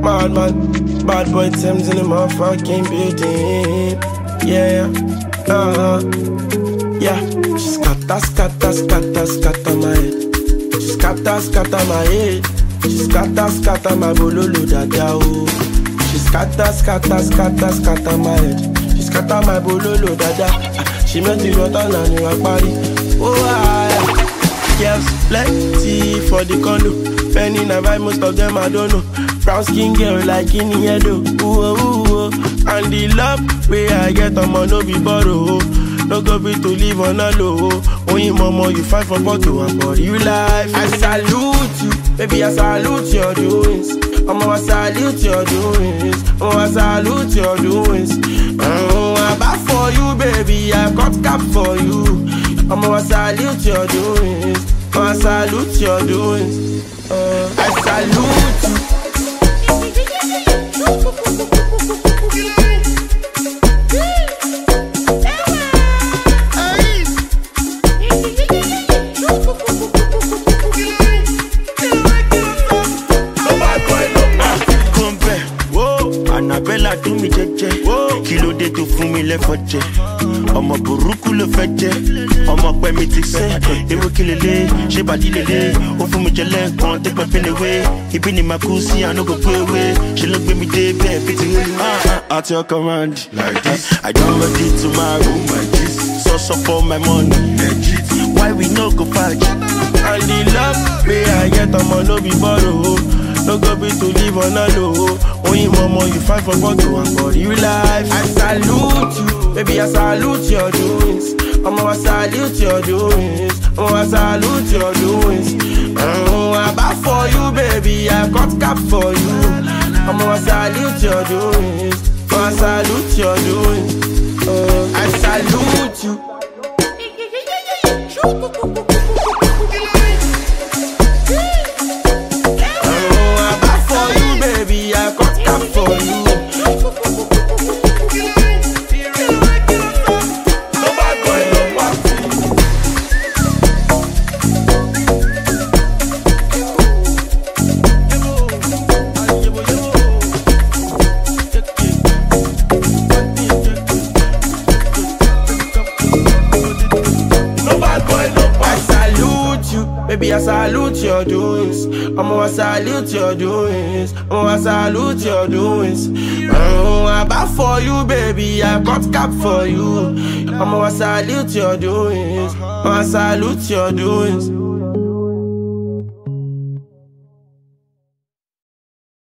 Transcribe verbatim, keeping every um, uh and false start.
Bad man, bad boy Thames in the motherfucking building. Yeah, uh-huh. Yeah, she scatter, scatter, scatter, scatter my head. She scatter, scatter my head. She scatter, scatter my bololo dada oh. She scatter, scatter, scatter, scatter my head. She scatter my bololo dada. She made the water and you are party. Oh ah, girls plenty for the condo. Penny na buy most of them I don't know. Brown skin girl like in yellow. Ooh ooh ooh. And the love where I get on my no be borrow. No go be to live on a low. Only mama you fight for bottle and for you life. I salute you, baby I salute your doings. I'ma salute your doings. I'ma salute your doings. Oh, I'm back for you, baby. I got cap for you. I'ma salute your doings. I'ma salute your doings. Uh, I salute you. Annabella do mi jẹjẹ, kí ló dé tó fún mi lẹ́fọ̀jẹ̀? Ọmọ burúkú ló fẹ́ jẹ́, ọmọ pẹ́ mi ti sẹ́. Ewo kí lélẹ̀, ṣé bàdí lélẹ̀? Ó fún mi jẹ lẹ́ẹ̀kan, take my pain away. Ibi ni màá kú sí, I no go go away. Ṣé ló gbé mi dé bẹ́ẹ̀ bí ti rí? At your command, like this. I don't ready tomorrow, my gist. So so for my money, legit. Why we no go fight? And the love where I get on no be borrow. No go be to live on a low. Only mama you fight for bottle and for you life. I salute you, baby I salute your doings. I'ma salute your doings. I'ma salute your doings. Oh, I'm back for you, baby. I got cap for you. I'ma salute your doings. I'ma salute your doings. Oh, I salute you. Baby, I salute your doings. I'ma salute your doings. I'ma salute your doings. Oh, I'm back for you, baby. I got cap for you. I'ma salute your doings. I'ma salute your doings.